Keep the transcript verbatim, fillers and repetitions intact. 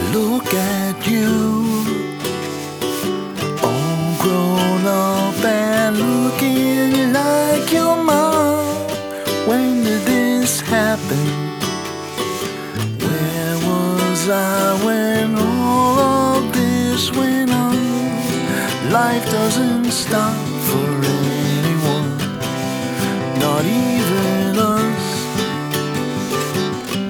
Look at you, all grown up and looking like your mom. When did this happen? Where was I when all of this went on? Life doesn't stop for anyone, not even